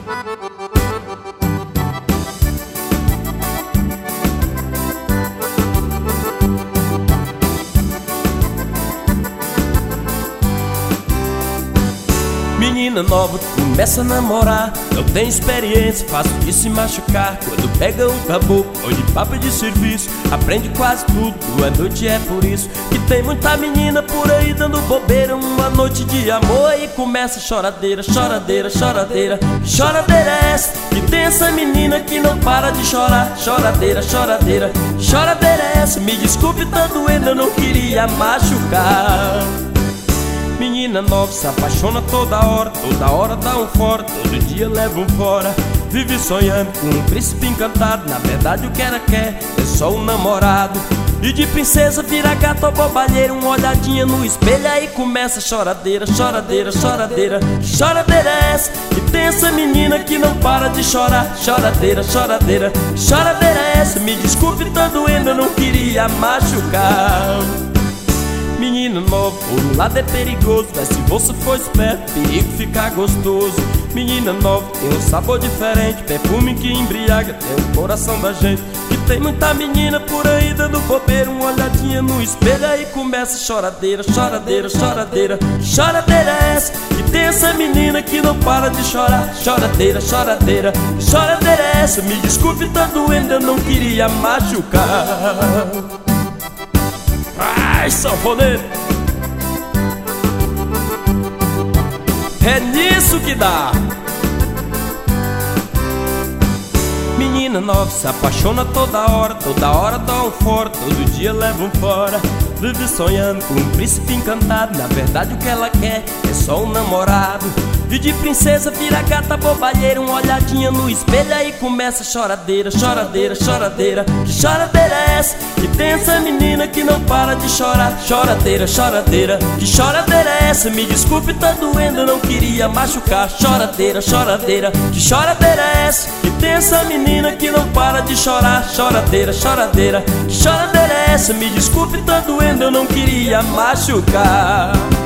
Menina nova, começa a namorar. Não tem experiência, fácil de se machucar. Quando pega um caboclo ou de papo de serviço, aprende quase tudo, a noite é por isso que tem muita menina por aí dando bobeira. Uma noite de amor e começa choradeira, choradeira, choradeira. Choradeira é essa que tem essa menina que não para de chorar. Choradeira, choradeira, choradeira é essa. Me desculpe, tá doendo, eu não queria machucar. Menina nova se apaixona toda hora dá um fora, todo dia leva um fora. Vive sonhando com um príncipe encantado, na verdade o que ela quer é só um namorado. E de princesa vira gato ou bobalheira, uma olhadinha no espelho aí começa choradeira, choradeira, choradeira. Choradeira é essa que tem essa menina que não para de chorar. Choradeira, choradeira, choradeira é essa. Me desculpe, tá doendo, eu não queria machucar. Menina nova, por um lado é perigoso, mas se você for esperto, perigo ficar gostoso. Menina nova, tem um sabor diferente, perfume que embriaga, tem o coração da gente. E tem muita menina por aí dando bobeira, uma olhadinha no espelho aí começa choradeira, choradeira, choradeira. Choradeira é essa que tem essa menina que não para de chorar. Choradeira, choradeira, choradeira é essa. Me desculpe, tá doendo, eu não queria machucar. Ai, sanfoneiro, é nisso que dá. Menina nova se apaixona toda hora dá um fora, todo dia leva um fora. Vive sonhando com um príncipe encantado, na verdade o que ela quer é só um namorado. E de princesa vira gata bobalheira, uma olhadinha no espelho aí começa choradeira, choradeira, choradeira. Que choradeira é essa que tem essa menina que não para de chorar. Choradeira, choradeira, que choradeira é essa? Me desculpe, tá doendo, eu não queria machucar. Choradeira, choradeira, que choradeira é essa que tem essa menina que não para de chorar. Choradeira, choradeira, que choradeira é essa? Me desculpe, tá doendo, eu não queria machucar.